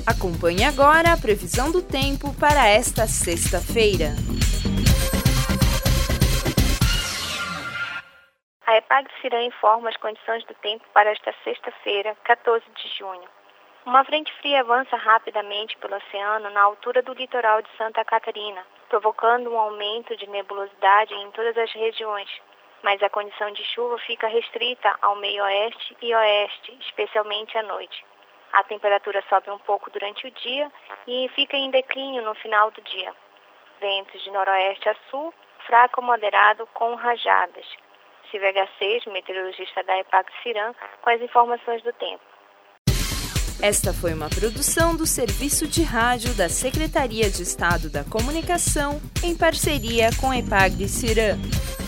Acompanhe agora a previsão do tempo para esta sexta-feira. A EPAGRE-CIRAM informa as condições do tempo para esta sexta-feira, 14 de junho. Uma frente fria avança rapidamente pelo oceano na altura do litoral de Santa Catarina, provocando um aumento de nebulosidade em todas as regiões, mas a condição de chuva fica restrita ao meio-oeste e oeste, especialmente à noite. A temperatura sobe um pouco durante o dia e fica em declínio no final do dia. Ventos de noroeste a sul, fraco ou moderado com rajadas. Silvia H6, meteorologista da EPAGRE-CIRAM, com as informações do tempo. Esta foi uma produção do Serviço de Rádio da Secretaria de Estado da Comunicação, em parceria com a EPAGRE-CIRAM.